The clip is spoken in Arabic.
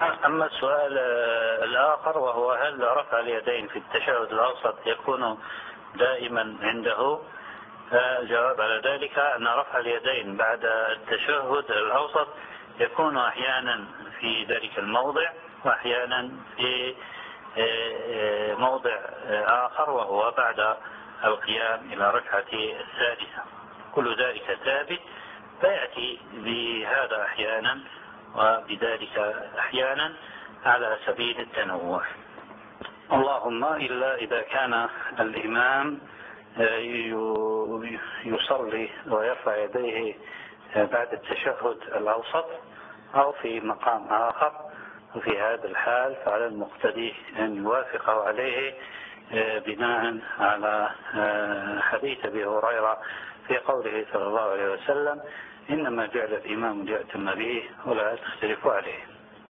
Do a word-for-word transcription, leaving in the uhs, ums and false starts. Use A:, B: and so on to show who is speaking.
A: أما السؤال الآخر وهو هل رفع اليدين في التشهد الأوسط يكون دائما عنده؟ الجواب على ذلك أن رفع اليدين بعد التشهد الأوسط يكون أحيانا في ذلك الموضع وأحيانا في موضع آخر وهو بعد القيام إلى ركعة السادسة. كل ذلك ثابت، فيأتي بهذا أحيانا وبذلك أحيانا على سبيل التنوع. اللهم إلا إذا كان الإمام يصلي ويرفع يديه بعد التشهد الأوسط أو في مقام آخر، وفي هذا الحال فعلى المقتدي أن يوافقه عليه بناء على حديث أبي هريرة في قوله صلى الله عليه وسلم: إنما جعل الإمام ليأتم به ولا تختلفوا عليه.